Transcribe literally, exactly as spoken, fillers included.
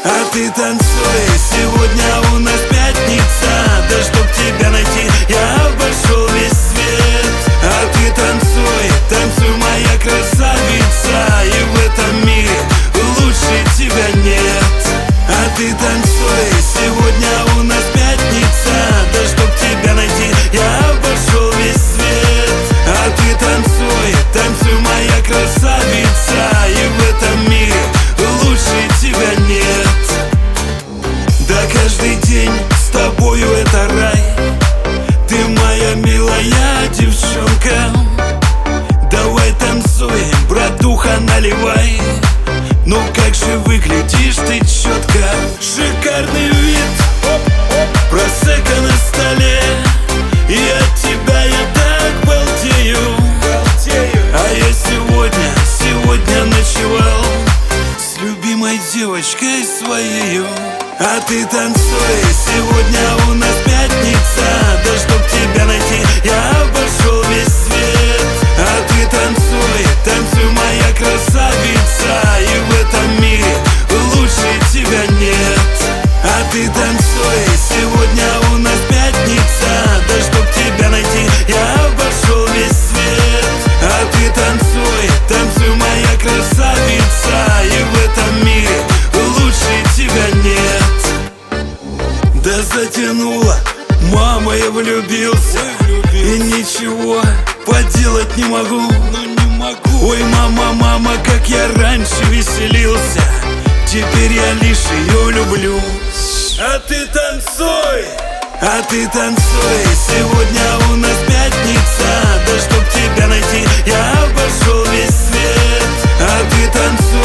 А ты танцуй, сегодня у нас пятница. Да чтоб тебя найти, я обошел весь свет. А ты танцуй, танцуй, моя красавица, и в этом мире лучше тебя нет. А ты танцуй, сегодня у нас пятница. Да чтоб тебя найти, я обошел весь свет. А ты танцуй, танцуй, моя красавица, и в этом мире лучше тебя нет. Да каждый день с тобою это рай. Ты моя милая девчонка. Давай танцуем, братуха, наливай. Ну как же выглядишь ты четко. Шикарный вид, просека на столе, и от тебя я так балдею. А я сегодня, сегодня ночевал с любимой девочкой своею. А ты танцуй, сегодня у нас пятница. Да чтоб тебя найти, я обошел весь свет. А ты танцуй, танцуй, моя красавица, и в этом мире лучше тебя нет. А ты танцуй, сегодня у нас пятница. Да чтоб тебя найти, я обошел весь свет. А ты танцуй, танцуй, моя красавица, и в этом мире лучше тебя нет. Да затянуло, мама, я влюбился, и ничего поделать не могу. Ой, мама, мама, как я раньше веселился, теперь я лишь ее люблю. А ты танцуй, а ты танцуй, сегодня у нас пятница. Да чтоб тебя найти, я обошел весь свет. А ты танцуй,